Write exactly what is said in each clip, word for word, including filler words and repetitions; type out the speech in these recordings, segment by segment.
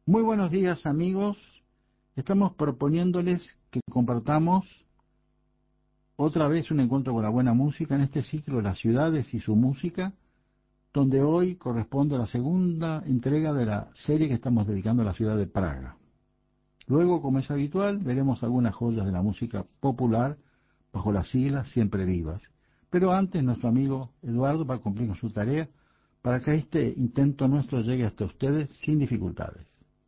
Muy buenos días amigos, estamos proponiéndoles que compartamos otra vez un encuentro con la buena música en este ciclo Las ciudades y su música, donde hoy corresponde a la segunda entrega de la serie que estamos dedicando a la ciudad de Praga. Luego, como es habitual, veremos algunas joyas de la música popular bajo las siglas siempre vivas. Pero antes nuestro amigo Eduardo va a cumplir con su tarea para que este intento nuestro llegue hasta ustedes sin dificultades.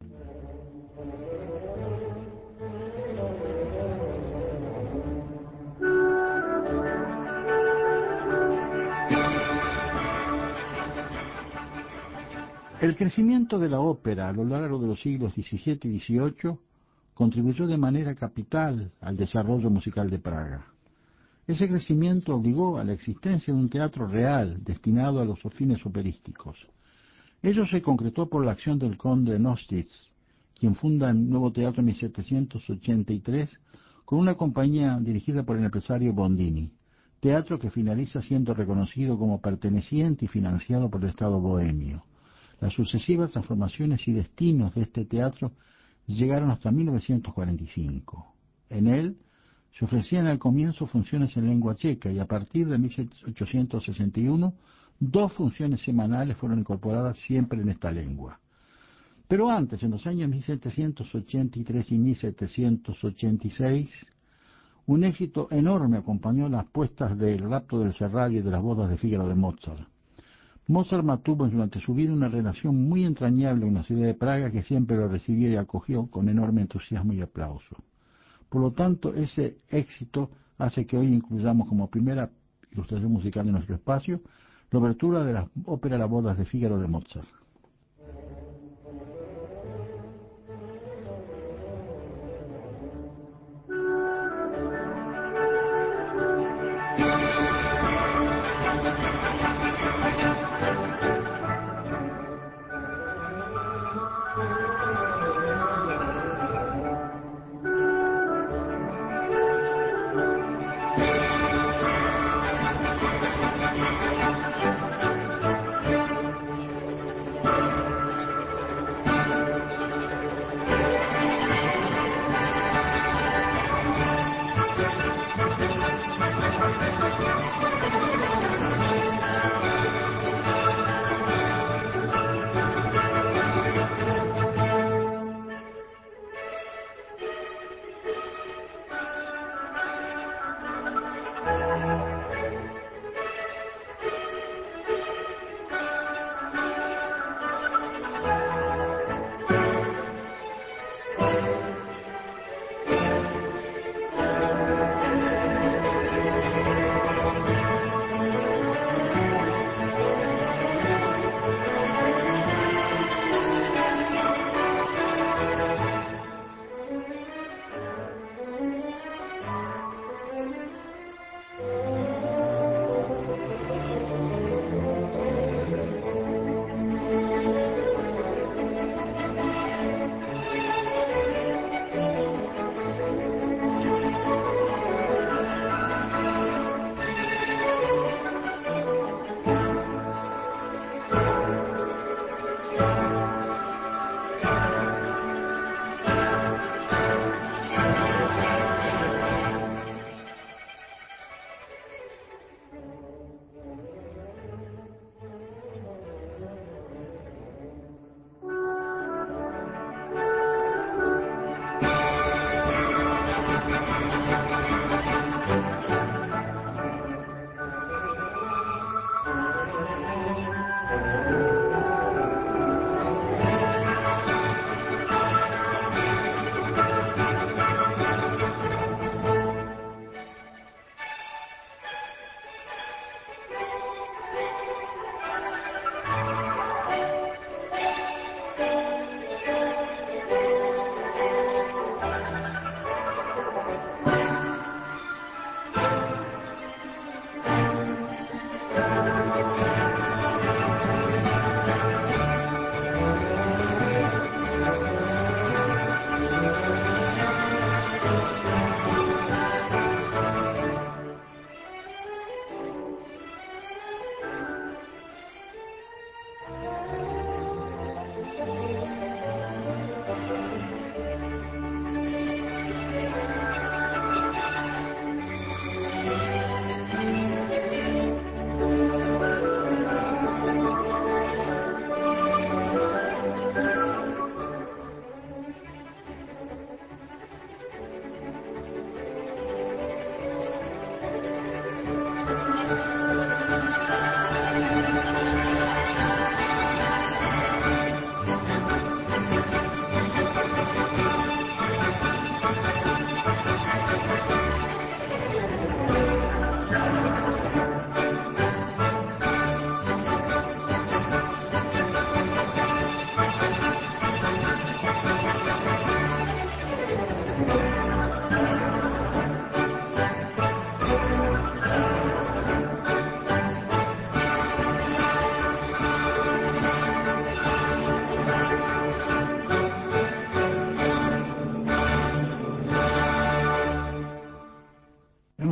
El crecimiento de la ópera a lo largo de los siglos diecisiete y dieciocho contribuyó de manera capital al desarrollo musical de Praga. Ese crecimiento obligó a la existencia de un teatro real destinado a los fines operísticos. Ello se concretó por la acción del conde Nostitz, quien funda el nuevo teatro en mil setecientos ochenta y tres con una compañía dirigida por el empresario Bondini, teatro que finaliza siendo reconocido como perteneciente y financiado por el Estado bohemio. Las sucesivas transformaciones y destinos de este teatro llegaron hasta mil novecientos cuarenta y cinco. En él se ofrecían al comienzo funciones en lengua checa y a partir de mil ochocientos sesenta y uno dos funciones semanales fueron incorporadas siempre en esta lengua. Pero antes, en los años mil setecientos ochenta y tres y mil setecientos ochenta y seis, un éxito enorme acompañó las puestas del Rapto del Serrallo y de las bodas de Fígaro de Mozart. Mozart mantuvo durante su vida una relación muy entrañable con la ciudad de Praga, que siempre lo recibió y acogió con enorme entusiasmo y aplauso. Por lo tanto, ese éxito hace que hoy incluyamos como primera ilustración musical de nuestro espacio la obertura de la ópera Las bodas de Fígaro de Mozart.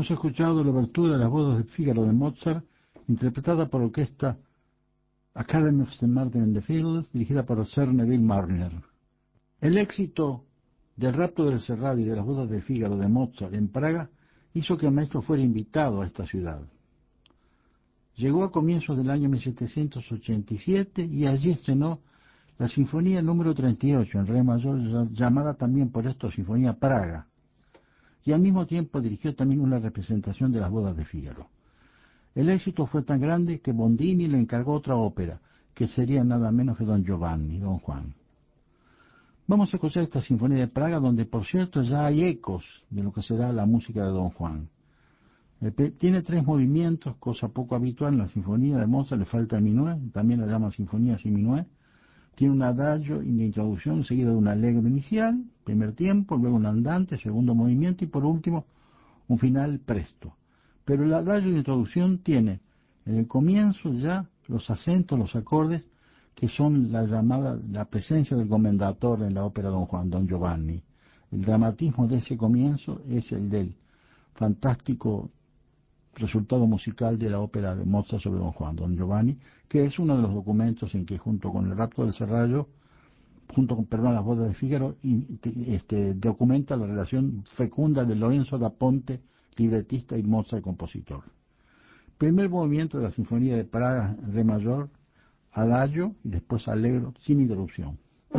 Hemos escuchado la obertura de las bodas de Fígaro de Mozart, interpretada por la orquesta Academy of Saint Martin in the Fields, dirigida por Sir Neville Marriner. El éxito del Rapto del Serrallo y de las bodas de Fígaro de Mozart en Praga hizo que el maestro fuera invitado a esta ciudad. Llegó a comienzos del año mil setecientos ochenta y siete y allí estrenó la Sinfonía número treinta y ocho en Re mayor, llamada también por esto Sinfonía Praga, y al mismo tiempo dirigió también una representación de las bodas de Fígaro. El éxito fue tan grande que Bondini le encargó otra ópera, que sería nada menos que Don Giovanni, Don Juan. Vamos a escuchar esta Sinfonía de Praga, donde por cierto ya hay ecos de lo que será la música de Don Juan. Tiene tres movimientos, cosa poco habitual en la Sinfonía de Mozart, le falta el minué, también la llama Sinfonía sin minué. Tiene un adagio de introducción seguido de un allegro inicial, primer tiempo, luego un andante, segundo movimiento y por último un final presto. Pero el adagio de introducción tiene en el comienzo ya los acentos, los acordes, que son la llamada, la presencia del comendatore en la ópera Don Juan, Don Giovanni. El dramatismo de ese comienzo es el del fantástico resultado musical de la ópera de Mozart sobre Don Juan, Don Giovanni, que es uno de los documentos en que junto con el Rapto del Serrallo, junto con, perdón, las bodas de Fígaro, este, documenta la relación fecunda de Lorenzo da Ponte, libretista, y Mozart, compositor. Primer movimiento de la Sinfonía de Praga, Re mayor, adagio y después allegro, sin interrupción.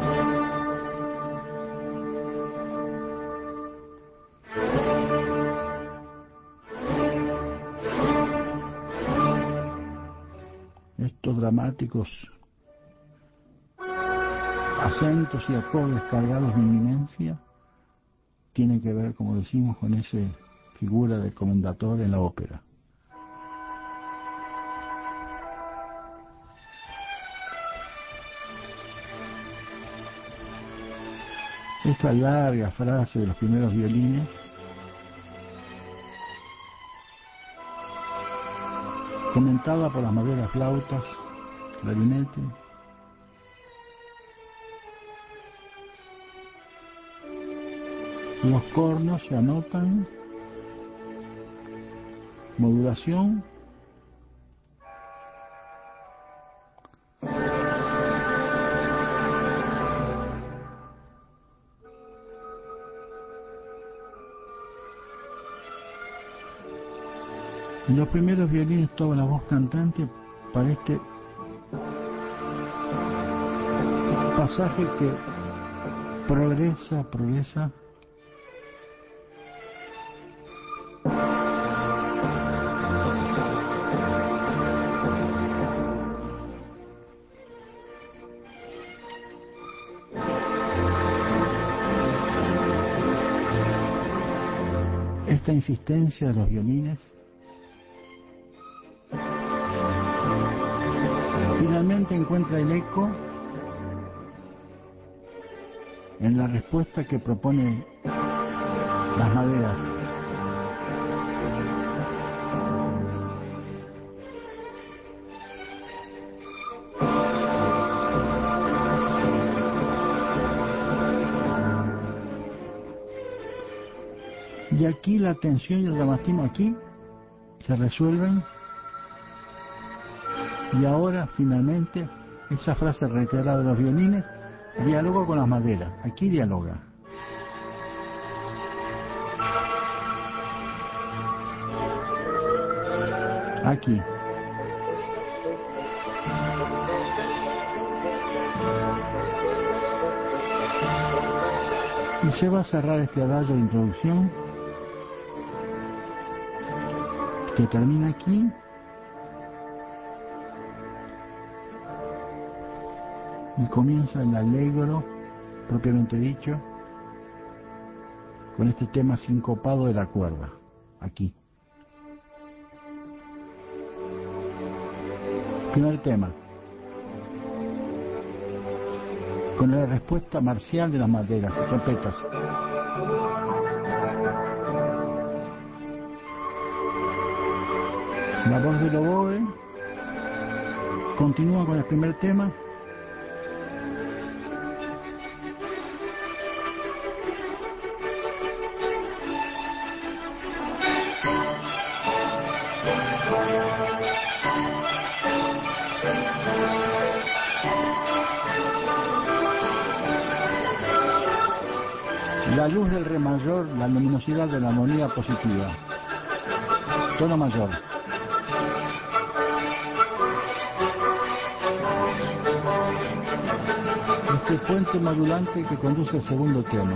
Estos dramáticos acentos y acordes cargados de inminencia tienen que ver, como decimos, con esa figura del comendatore en la ópera. Esta larga frase de los primeros violines comentada por las maderas flautas, clarinete, los cornos se anotan, modulación, en los primeros violines toda la voz cantante para este pasaje que progresa, progresa esta insistencia de los violines. Finalmente encuentra el eco en la respuesta que propone las maderas. Y aquí la tensión y el dramatismo aquí se resuelven. Y ahora, finalmente, esa frase reiterada de los violines dialoga con las maderas. Aquí dialoga. Aquí. Y se va a cerrar este adagio de introducción que termina aquí. Y comienza el allegro, propiamente dicho, con este tema sincopado de la cuerda, aquí. Primer tema, con la respuesta marcial de las maderas y trompetas. La voz del oboe continúa con el primer tema. La luz del re mayor, la luminosidad de la armonía positiva. Tono mayor. Este puente modulante que conduce al segundo tema.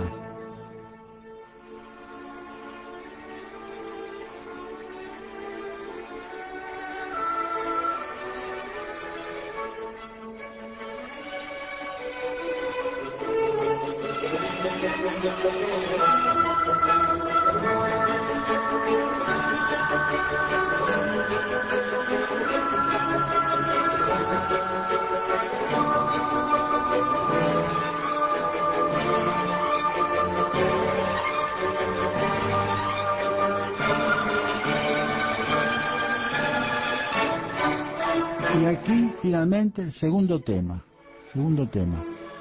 Y aquí finalmente el segundo tema, segundo tema.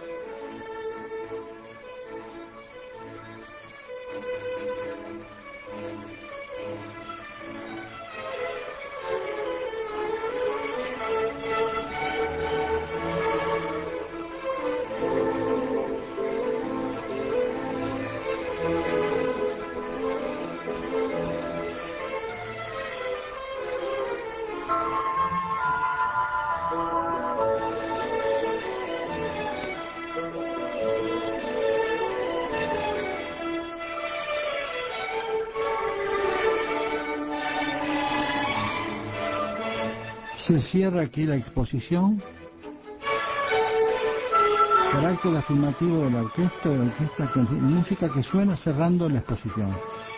Se cierra aquí la exposición. Carácter afirmativo de la orquesta, de la orquesta con música que suena cerrando la exposición.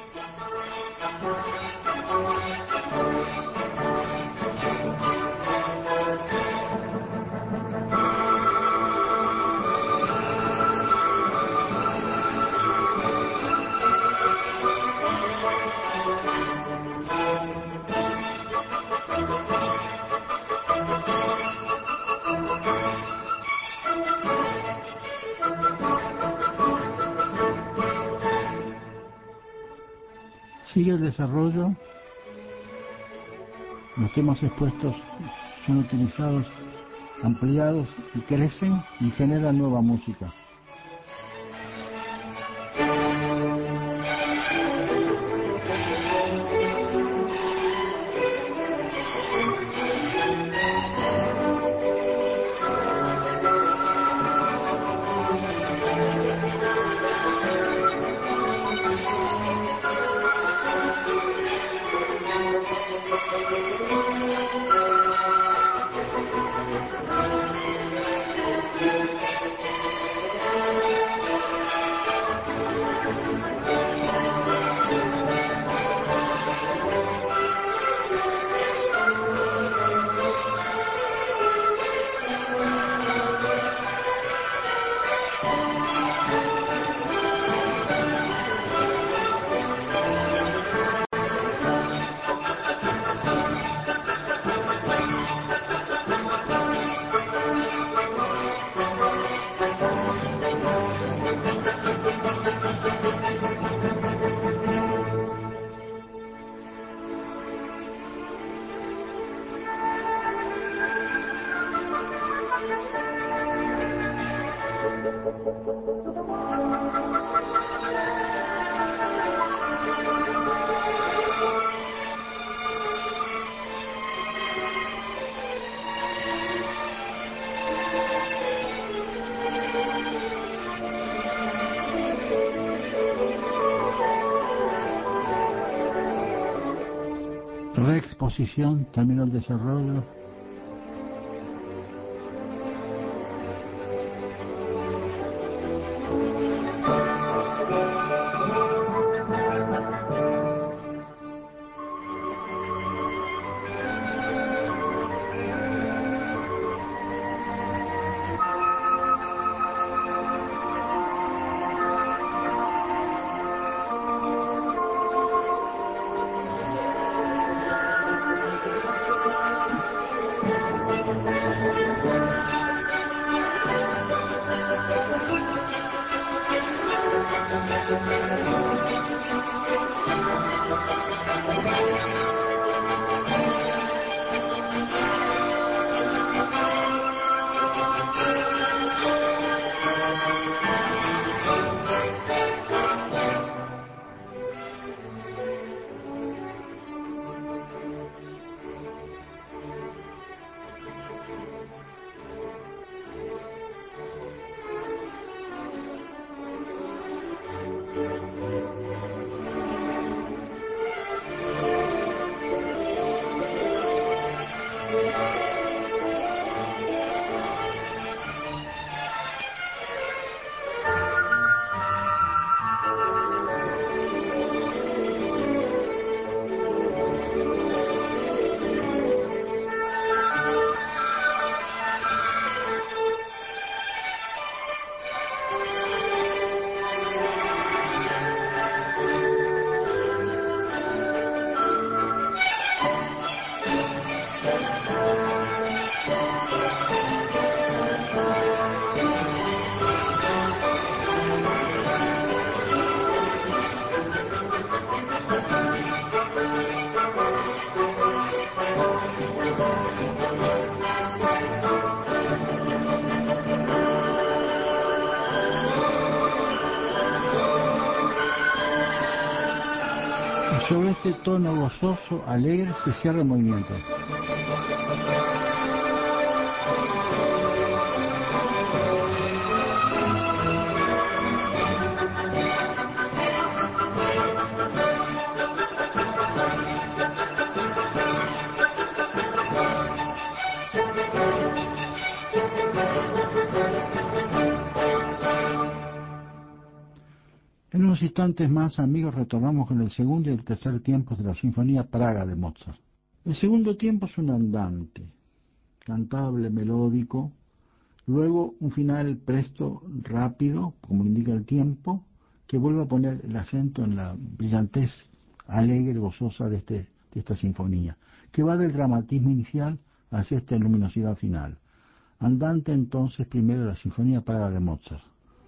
Sigue el desarrollo, los temas expuestos son utilizados, ampliados y crecen y generan nueva música. Reexposición, terminó el desarrollo. Sobre este tono gozoso, alegre, se cierra el movimiento. En unos instantes más, amigos, retornamos con el segundo y el tercer tiempos de la Sinfonía Praga de Mozart. El segundo tiempo es un andante, cantable, melódico, luego un final presto, rápido, como lo indica el tiempo, que vuelve a poner el acento en la brillantez alegre, gozosa de, este, de esta sinfonía, que va del dramatismo inicial hacia esta luminosidad final. Andante entonces primero la Sinfonía Praga de Mozart.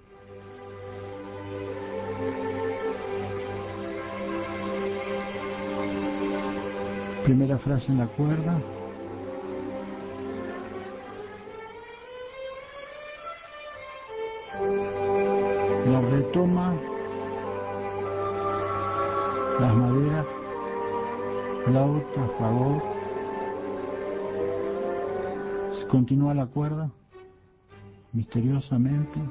Primera frase en la cuerda. La retoma, las maderas, flauta, fagot. Continúa la cuerda, misteriosamente.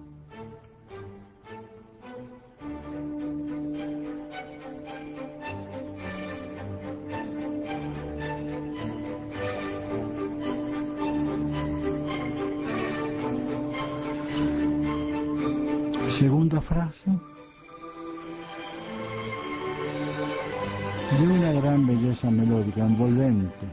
Segunda frase, de una gran belleza melódica, envolvente.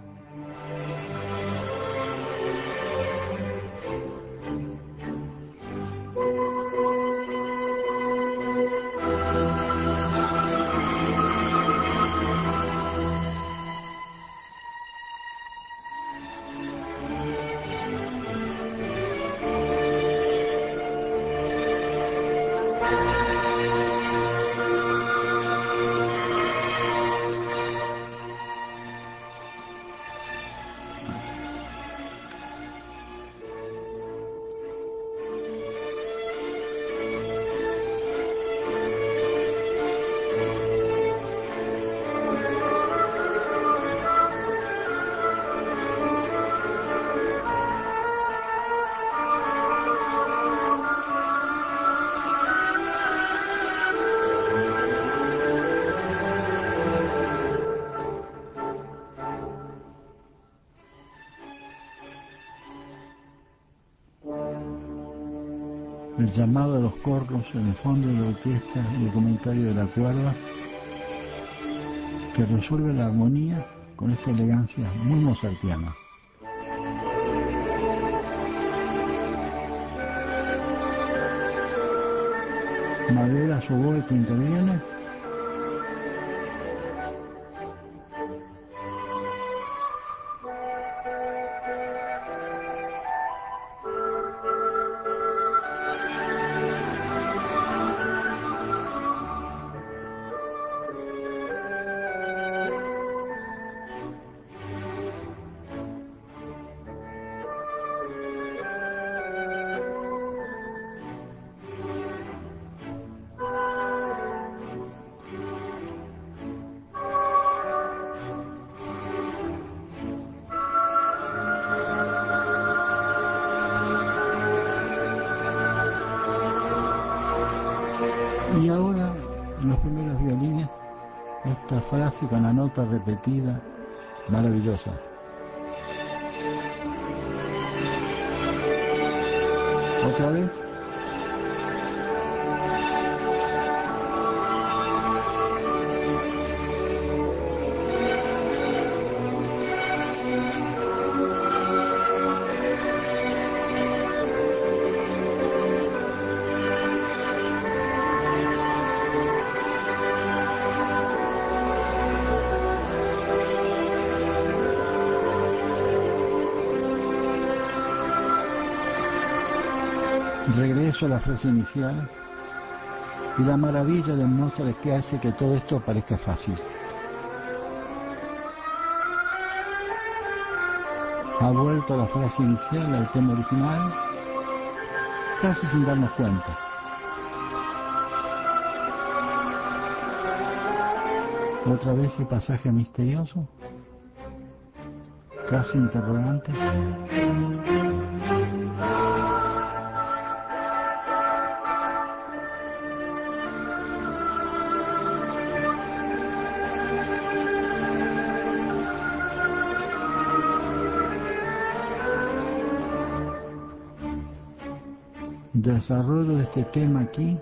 El llamado de los cornos en el fondo de la orquesta y el comentario de la cuerda que resuelve la armonía con esta elegancia muy mozartiana. Maderas, oboe que interviene. Y ahora, en los primeros violines, esta frase con la nota repetida, maravillosa. Otra vez. Regreso a la frase inicial y la maravilla de Mozart es que hace que todo esto parezca fácil. Ha vuelto a la frase inicial, al tema original, casi sin darnos cuenta. Otra vez ese pasaje misterioso, casi interrogante. Desarrollo de este tema aquí.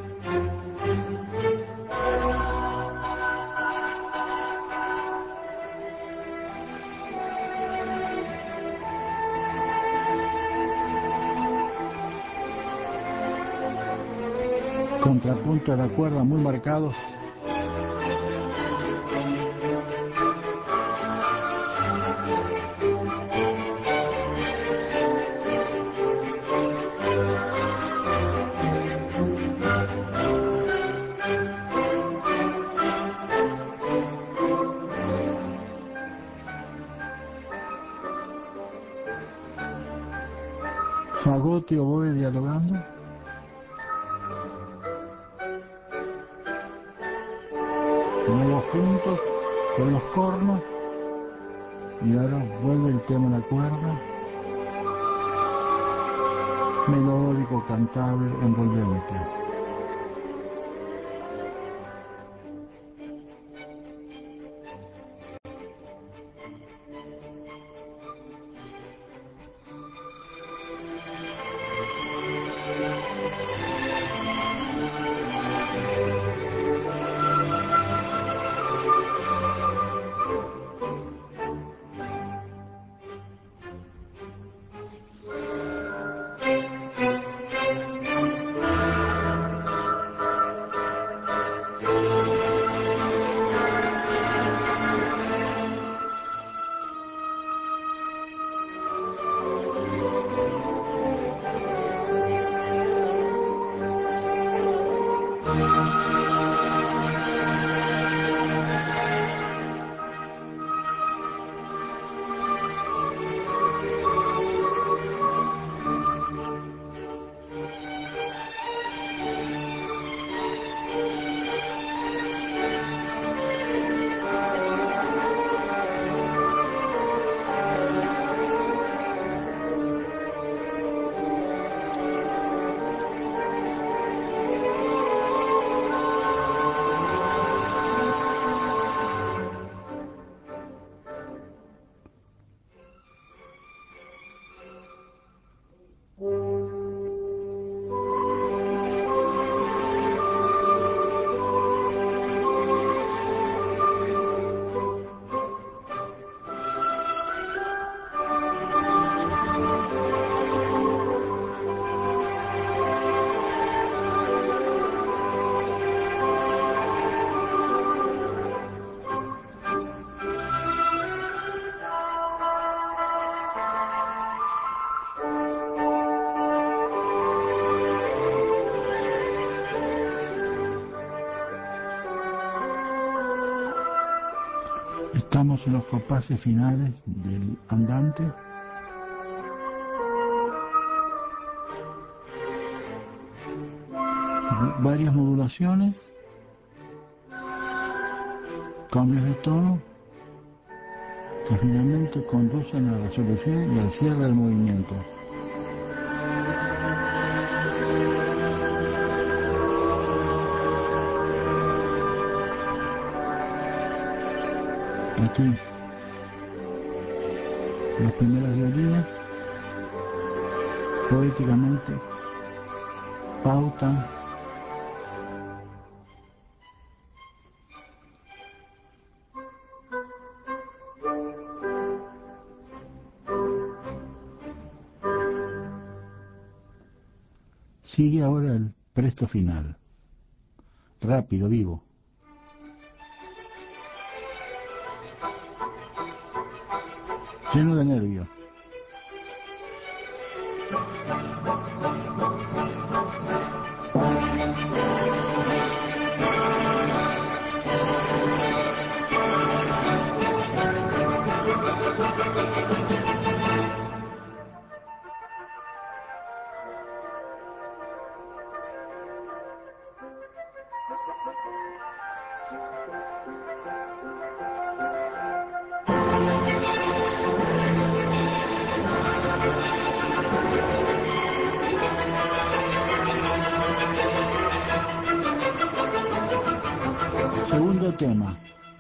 Contrapunto de la cuerda muy marcados. Fagote y oboe dialogando. Luego juntos con los cornos. Y ahora vuelve el tema de la cuerda. Melódico, cantable, envolvente. Estamos en los compases finales del andante. Varias modulaciones, cambios de tono que finalmente conducen a la resolución y al cierre del movimiento. Aquí las primeras violinas poéticamente pautan Sigue ahora el presto final, rápido, vivo. Lleno de nervios. Segundo tema.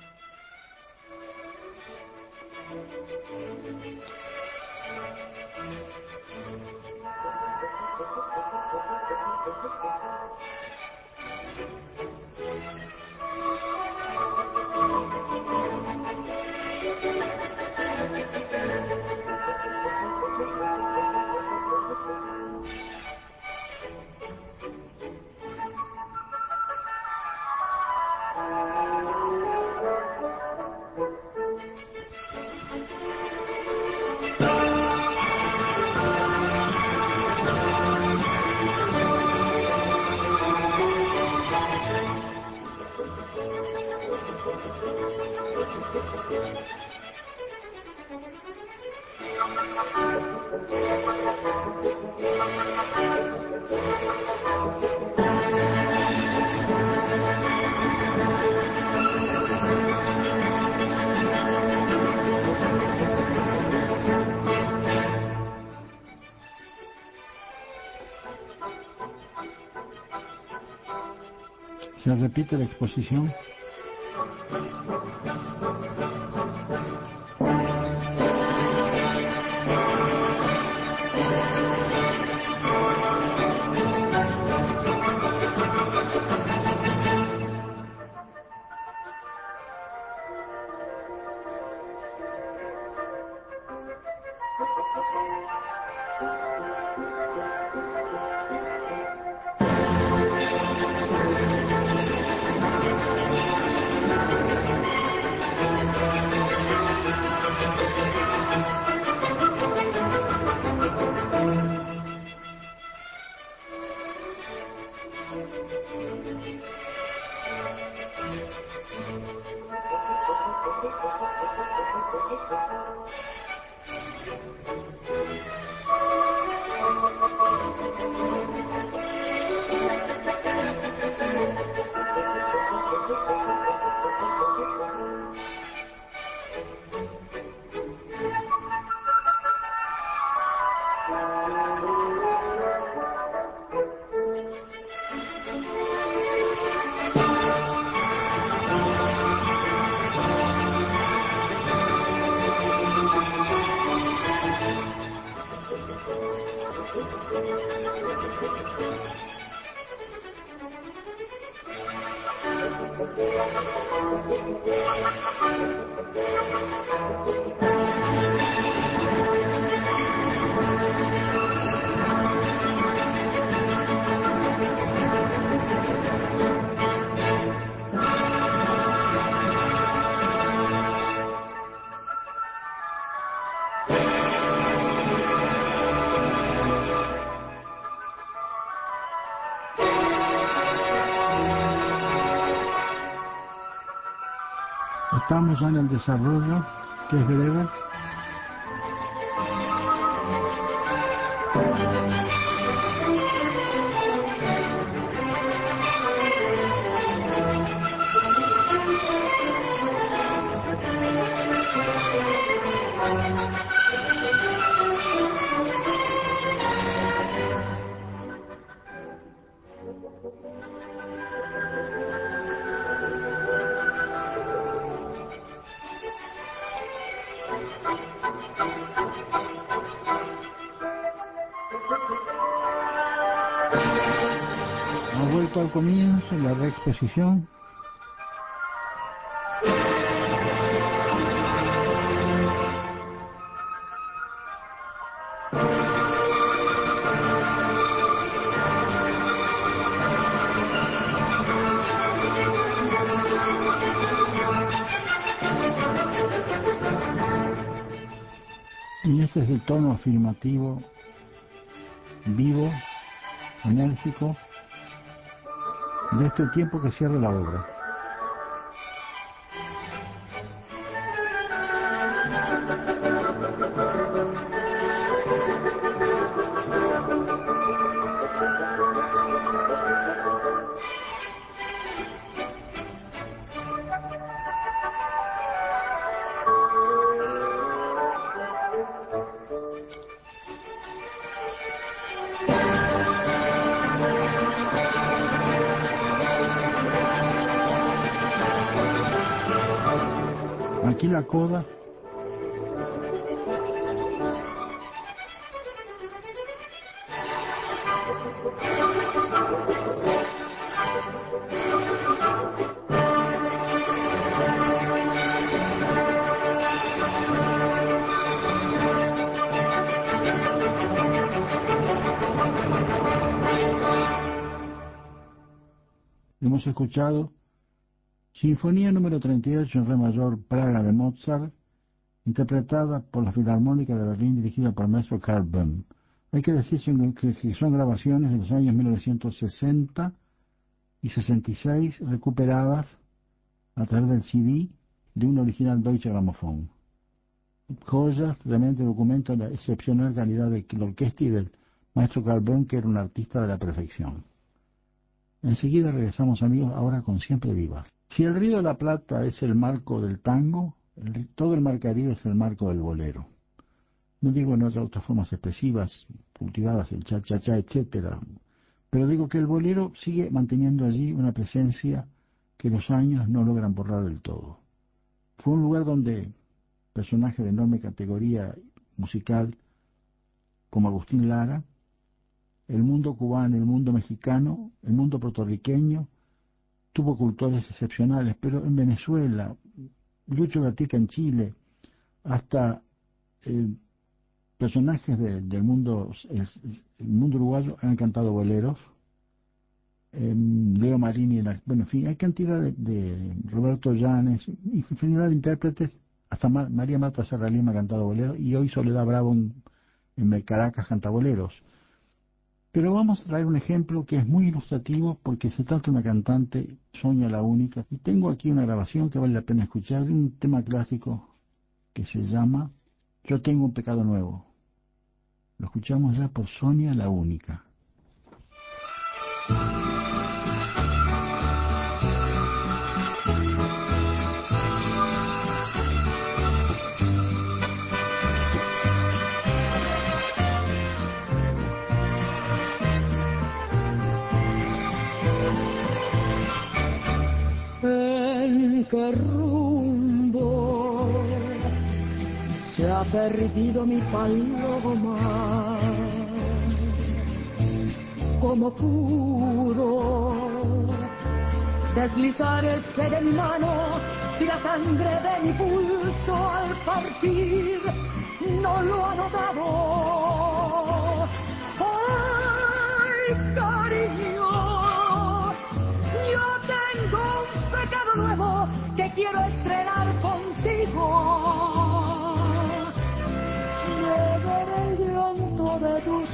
Se repite la exposición. Estamos ya en el desarrollo, que es breve. Ha vuelto al comienzo, la reexposición. Y este es el tono afirmativo, vivo, enérgico, de este tiempo que cierra la obra. Aquí la coda. Hemos escuchado Sinfonía número treinta y ocho en re mayor, Praga, de Mozart, interpretada por la Filarmónica de Berlín, dirigida por el maestro Karl Böhm. Hay que decir que son grabaciones de los años mil novecientos sesenta y sesenta y seis, recuperadas a través del C D de un original Deutsche Grammophon. Joyas, realmente documentan la excepcional calidad de la orquesta y del maestro Karl Böhm, que era un artista de la perfección. Enseguida regresamos, amigos, ahora con Siempre Vivas. Si el Río de la Plata es el marco del tango, el, todo el Mar Caribe es el marco del bolero. No digo en otras, otras formas expresivas, cultivadas, el cha-cha-cha, etcétera, pero digo que el bolero sigue manteniendo allí una presencia que los años no logran borrar del todo. Fue un lugar donde personajes de enorme categoría musical, como Agustín Lara, el mundo cubano, el mundo mexicano, el mundo puertorriqueño, tuvo cultores excepcionales, pero en Venezuela, Lucho Gatica en Chile, hasta eh, personajes de, del mundo, el, el mundo uruguayo han cantado boleros, eh, Leo Marini, la, bueno, en fin, hay cantidad de, de Roberto Llanes, infinidad de intérpretes, hasta Mar, María Marta Serra Lima ha cantado boleros, y hoy Soledad Bravo en, en Caracas canta boleros. Pero vamos a traer un ejemplo que es muy ilustrativo porque se trata de una cantante, Sonia la Única, y tengo aquí una grabación que vale la pena escuchar de un tema clásico que se llama Yo tengo un pecado nuevo. Lo escuchamos ya por Sonia la Única. ¿En qué rumbo se ha perdido mi paloma? ¿Cómo pudo deslizarse de mi mano si la sangre de mi pulso al partir no lo ha notado? ¡Ay, cariño! Yo tengo un pecado nuevo que quiero estrenar contigo. Beber el llanto de tus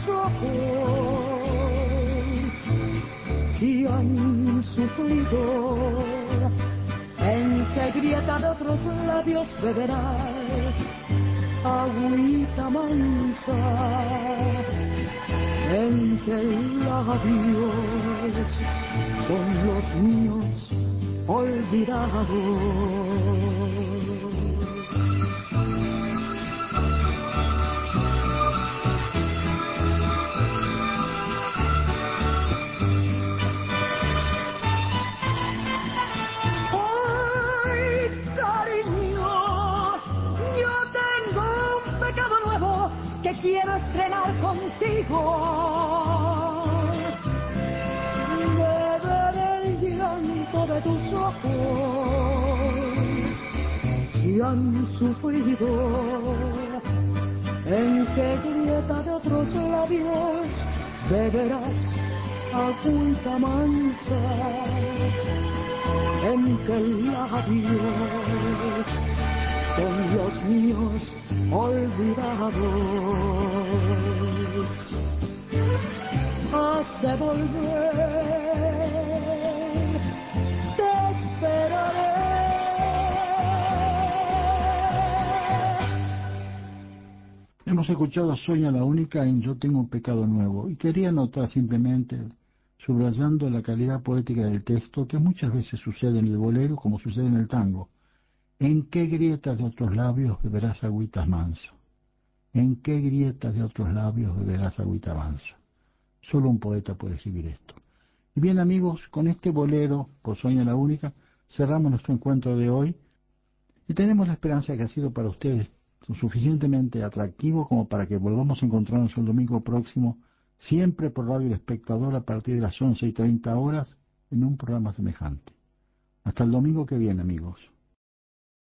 ojos si han sufrido. ¿En qué grieta de otros labios beberás agüita mansa? En que labios son los míos olvidados. Ay, cariño, yo tengo un pecado nuevo que quiero estrenar contigo. Beber el llanto de tus ojos si han sufrido. ¿En qué grieta de otros labios beberás agüita mansa? En que labios son los míos olvidados. Has de volver, te esperaré. Hemos escuchado a Sonia la Única en Yo tengo un pecado nuevo, y quería notar simplemente, subrayando la calidad poética del texto, que muchas veces sucede en el bolero como sucede en el tango. ¿En qué grietas de otros labios beberás agüitas mansa? ¿En qué grietas de otros labios beberás agüita mansa? Solo un poeta puede escribir esto. Y bien, amigos, con este bolero, por Sonia la Única, cerramos nuestro encuentro de hoy. Y tenemos la esperanza que ha sido para ustedes lo suficientemente atractivo como para que volvamos a encontrarnos el domingo próximo, siempre por Radio El Espectador a partir de las once y treinta horas, en un programa semejante. Hasta el domingo que viene, amigos.